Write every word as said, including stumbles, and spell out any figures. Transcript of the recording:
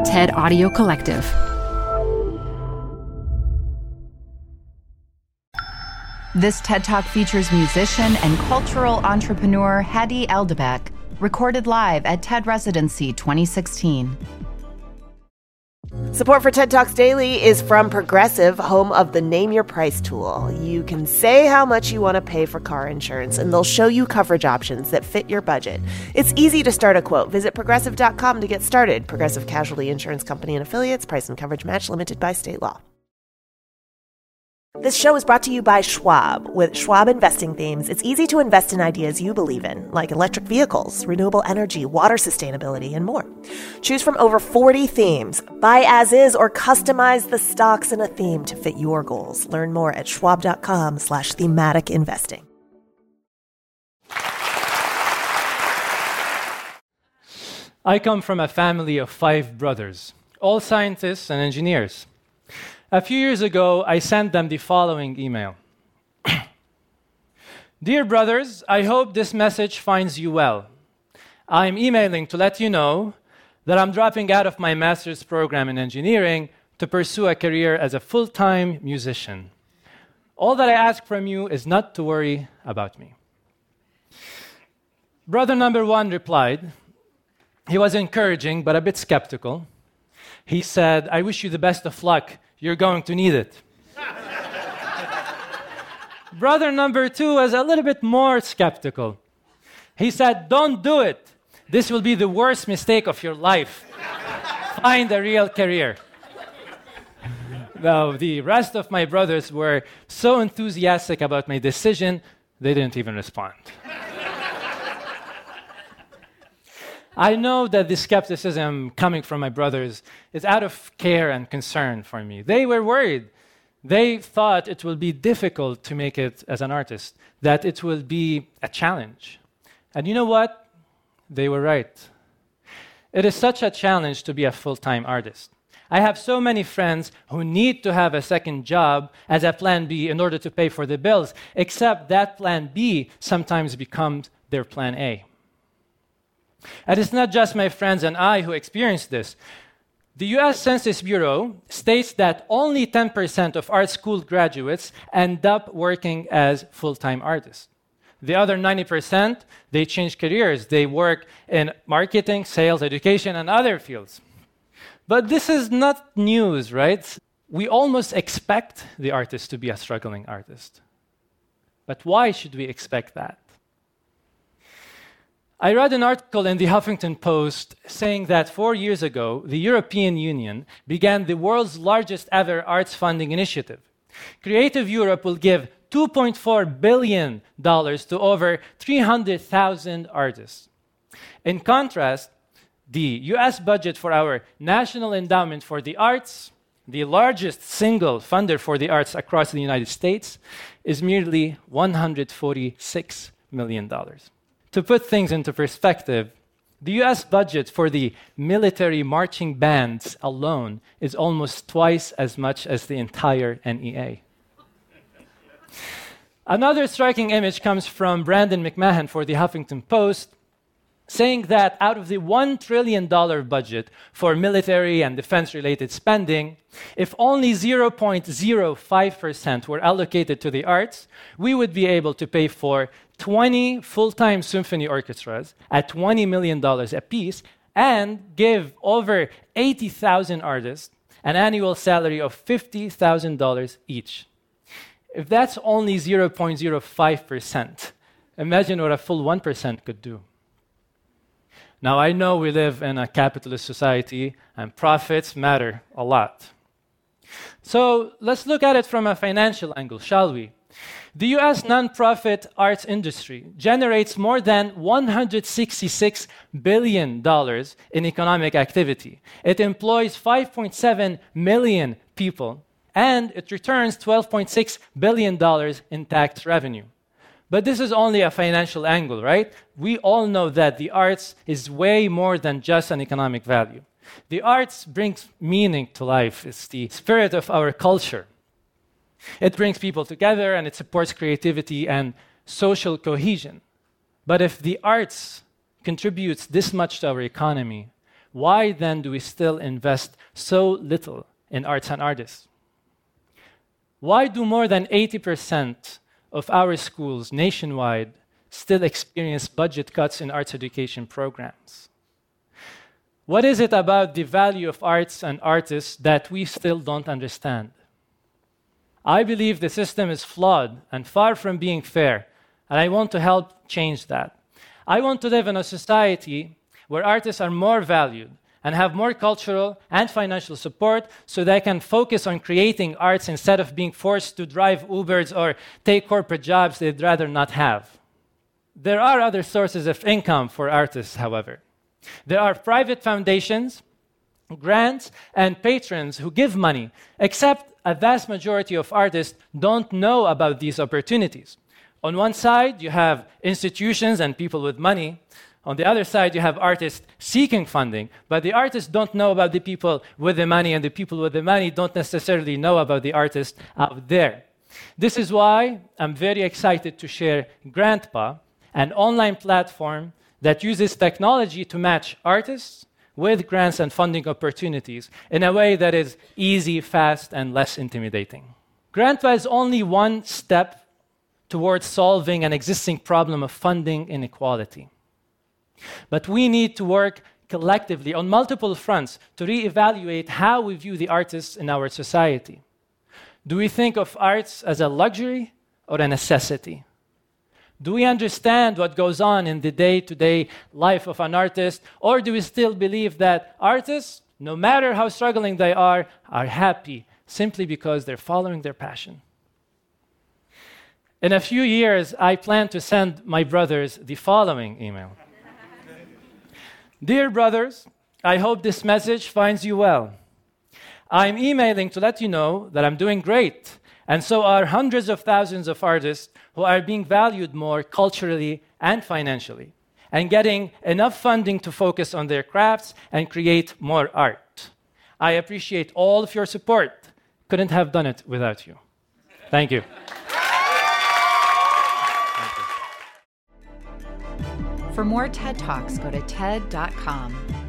TED Audio Collective. This TED Talk features musician and cultural entrepreneur Hadi Eldebek, recorded live at TED Residency twenty sixteen. Support for TED Talks Daily is from Progressive, home of the Name Your Price tool. You can say how much you want to pay for car insurance, and they'll show you coverage options that fit your budget. It's easy to start a quote. Visit progressive dot com to get started. Progressive Casualty Insurance Company and Affiliates. Price and coverage match limited by state law. This show is brought to you by Schwab. With Schwab Investing Themes, it's easy to invest in ideas you believe in, like electric vehicles, renewable energy, water sustainability, and more. Choose from over forty themes. Buy as is or customize the stocks in a theme to fit your goals. Learn more at schwab dot com slash thematic investing. I come from a family of five brothers, all scientists and engineers. A few years ago, I sent them the following email. Dear brothers, I hope this message finds you well. I'm emailing to let you know that I'm dropping out of my master's program in engineering to pursue a career as a full-time musician. All that I ask from you is not to worry about me. Brother number one replied. He was encouraging, but a bit skeptical. He said, I wish you the best of luck. You're going to need it. Brother number two was a little bit more skeptical. He said, don't do it. This will be the worst mistake of your life. Find a real career. Now, the rest of my brothers were so enthusiastic about my decision, they didn't even respond. I know that the skepticism coming from my brothers is out of care and concern for me. They were worried. They thought it will be difficult to make it as an artist, that it will be a challenge. And you know what? They were right. It is such a challenge to be a full-time artist. I have so many friends who need to have a second job as a plan B in order to pay for the bills, except that plan B sometimes becomes their plan A. And it's not just my friends and I who experience this. The U S Census Bureau states that only ten percent of art school graduates end up working as full-time artists. The other ninety percent, they change careers. They work in marketing, sales, education, and other fields. But this is not news, right? We almost expect the artist to be a struggling artist. But why should we expect that? I read an article in the Huffington Post saying that four years ago, the European Union began the world's largest ever arts funding initiative. Creative Europe will give two point four billion dollars to over three hundred thousand artists. In contrast, the U S budget for our National Endowment for the Arts, the largest single funder for the arts across the United States, is merely one hundred forty-six million dollars. To put things into perspective, the U S budget for the military marching bands alone is almost twice as much as the entire N E A. Another striking image comes from Brandon McMahon for the Huffington Post, saying that out of the one trillion dollars budget for military and defense-related spending, if only zero point zero five percent were allocated to the arts, we would be able to pay for twenty full-time symphony orchestras at twenty million dollars apiece and give over eighty thousand artists an annual salary of fifty thousand dollars each. If that's only zero point zero five percent, imagine what a full one percent could do. Now, I know we live in a capitalist society and profits matter a lot. So let's look at it from a financial angle, shall we? The U S nonprofit arts industry generates more than one hundred sixty-six billion dollars in economic activity. It employs five point seven million people, and it returns twelve point six billion dollars in tax revenue. But this is only a financial angle, right? We all know that the arts is way more than just an economic value. The arts brings meaning to life. It's the spirit of our culture. It brings people together and it supports creativity and social cohesion. But if the arts contributes this much to our economy, why then do we still invest so little in arts and artists? Why do more than eighty percent of our schools nationwide still experience budget cuts in arts education programs? What is it about the value of arts and artists that we still don't understand? I believe the system is flawed and far from being fair, and I want to help change that. I want to live in a society where artists are more valued and have more cultural and financial support so they can focus on creating arts instead of being forced to drive Ubers or take corporate jobs they'd rather not have. There are other sources of income for artists, however. There are private foundations, grants, and patrons who give money, except a vast majority of artists don't know about these opportunities. On one side, you have institutions and people with money. On the other side, you have artists seeking funding, but the artists don't know about the people with the money, and the people with the money don't necessarily know about the artists out there. This is why I'm very excited to share GrantPa, an online platform that uses technology to match artists with grants and funding opportunities in a way that is easy, fast, and less intimidating. GrantPa is only one step towards solving an existing problem of funding inequality. But we need to work collectively on multiple fronts to reevaluate how we view the artists in our society. Do we think of arts as a luxury or a necessity? Do we understand what goes on in the day-to-day life of an artist, or do we still believe that artists, no matter how struggling they are, are happy simply because they're following their passion? In a few years, I plan to send my brothers the following email. Dear brothers, I hope this message finds you well. I'm emailing to let you know that I'm doing great, and so are hundreds of thousands of artists who are being valued more culturally and financially, and getting enough funding to focus on their crafts and create more art. I appreciate all of your support. Couldn't have done it without you. Thank you. For more TED Talks, go to T E D dot com.